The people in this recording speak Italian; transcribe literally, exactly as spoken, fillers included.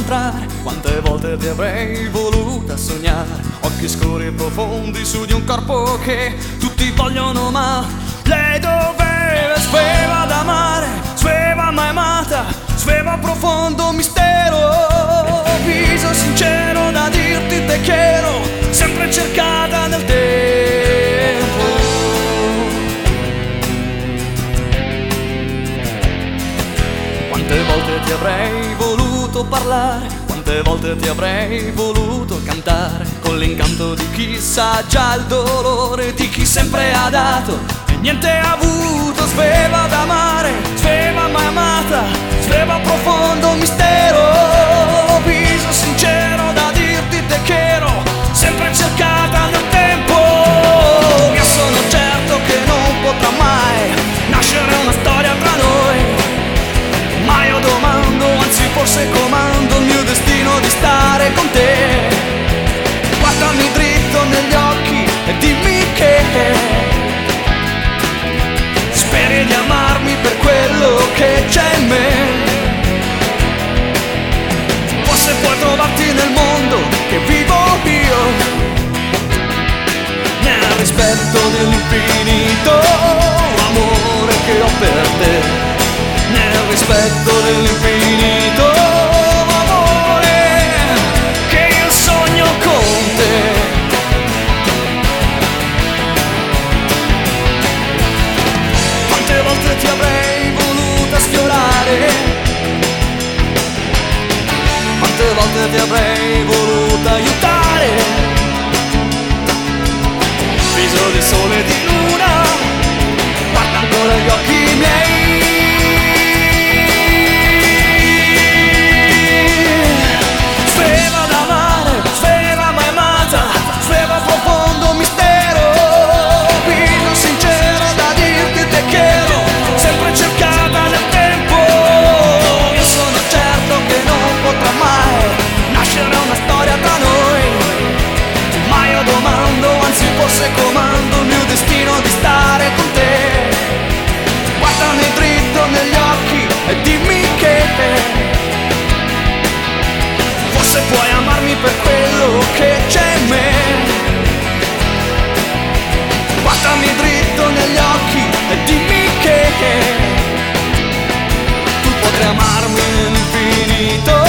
incontrare, quante volte ti avrei voluta sognare. Occhi scuri e profondi su di un corpo che tutti vogliono, ma lei dov'è? Sveva ad amare, sveva mai amata, sveva profondo mistero. Viso sincero da dirti te quiero, sempre cercata nel tempo. Quante volte ti avrei voluto parlare, quante volte ti avrei voluto cantare, con l'incanto di chi sa già il dolore, di chi sempre ha dato e niente ha avuto. Sveva ad amare, sveva mai amata, sveva profondo mistero. Viso sincero da dirti te quiero, sempre cercata nel tempo. Io sono certo che non potrà mai nascere una storia tra noi, ma io domando, anzi forse comando il mio destino di stare con te. Guardami dritto negli occhi e dimmi che speri di amarmi per quello che c'è in me. Forse puoi trovarti nel mondo che vivo io, nel rispetto dell'infinito amore che ho per te, nel rispetto dell'infinito amore che io sogno con te. Quante volte ti avrei voluta sfiorare, quante volte ti avrei voluta aiutare. Viso di sole e di luna, guarda ancora gli occhi miei. Sveva ad amare, sveva mai amata, sveva profondo mistero. Viso sincero da dirti te quiero, sempre cercata nel tempo. Io sono certo che non potrà mai nascere una storia tra noi, ma io domando, anzi forse comando il mio destino di stare con te. Guardami dritto negli occhi e dimmi che forse puoi amarmi per quello che c'è in me. Guardami dritto negli occhi e dimmi che tu potrai amarmi nell'infinito.